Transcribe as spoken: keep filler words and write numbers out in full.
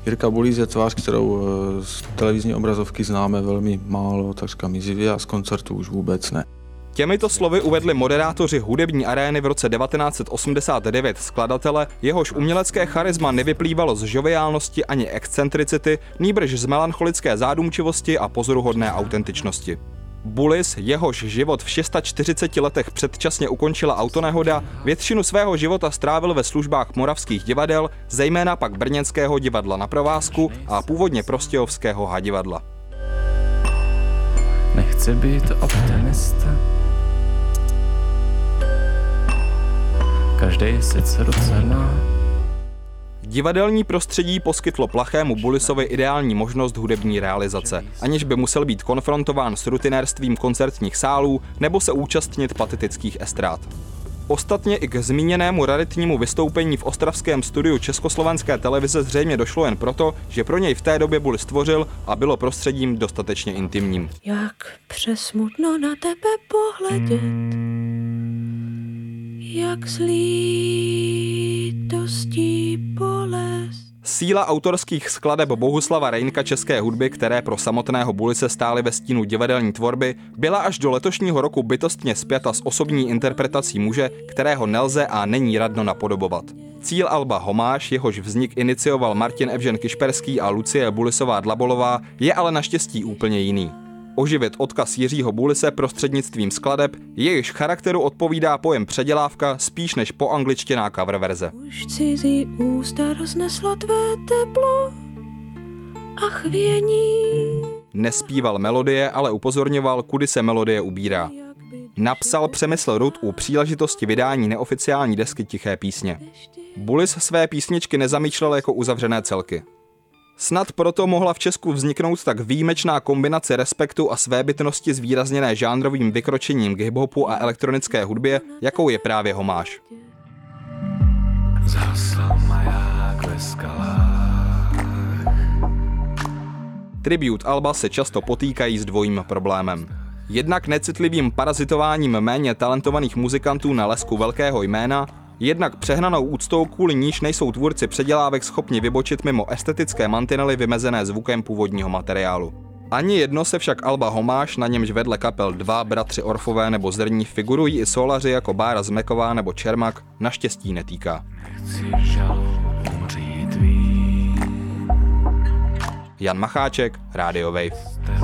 Jirka Bulíz je tvář, kterou z televizní obrazovky známe velmi málo, takřka mizivě, a z koncertu už vůbec ne. Těmito slovy uvedli moderátoři hudební arény v roce devatenáct set osmdesát devět skladatele, jehož umělecké charisma nevyplývalo z žoviálnosti ani excentricity, nýbrž z melancholické zádumčivosti a pozoruhodné autentičnosti. Bullis, jehož život v čtyřiceti šesti letech předčasně ukončila autonehoda, většinu svého života strávil ve službách moravských divadel, zejména pak brněnského divadla Na provázku a původně prostějovského Hadivadla. Nechci být optimista. Každý sice docela. Divadelní prostředí poskytlo plachému Bullisovi ideální možnost hudební realizace, aniž by musel být konfrontován s rutinérstvím koncertních sálů nebo se účastnit patetických estrád. Ostatně i k zmíněnému raritnímu vystoupení v ostravském studiu Československé televize zřejmě došlo jen proto, že pro něj v té době Bullis stvořil a bylo prostředím dostatečně intimním. Jak přesmutno na tebe pohledět, jak z lítostí bolest. Síla autorských skladeb Bohuslava Reynka české hudby, které pro samotného Bullise stály ve stínu divadelní tvorby, byla až do letošního roku bytostně spjata s osobní interpretací muže, kterého nelze a není radno napodobovat. Cíl alba Homáš, jehož vznik inicioval Martin Evžen Kišperský a Lucie Bullisová Dlabolová, je ale naštěstí úplně jiný. Oživit odkaz Jiřího Bullise prostřednictvím skladeb, jejichž charakteru odpovídá pojem předělávka spíš než poangličtěná cover verze. Už cizí ústa rozneslo tvé teplo a chvění. Nespíval melodie, ale upozorňoval, kudy se melodie ubírá. Napsal Přemysl Rud u příležitosti vydání neoficiální desky Tiché písně. Bullis své písničky nezamýšlel jako uzavřené celky. Snad proto mohla v Česku vzniknout tak výjimečná kombinace respektu a svébytnosti zvýrazněné žánrovým vykročením k hiphopu a elektronické hudbě, jakou je právě Homáš. Tribute alba se často potýkají s dvojím problémem. Jednak necitlivým parazitováním méně talentovaných muzikantů na lesku velkého jména, jednak přehnanou úctou, kvůli níž nejsou tvůrci předělávek schopni vybočit mimo estetické mantinely vymezené zvukem původního materiálu. Ani jedno se však alba Homáš, na němž vedle kapel Dva, Bratři Orfové nebo Zrní figurují i solaři jako Bára Zmeková nebo Čermak, naštěstí netýká. Jan Macháček, Radio Wave.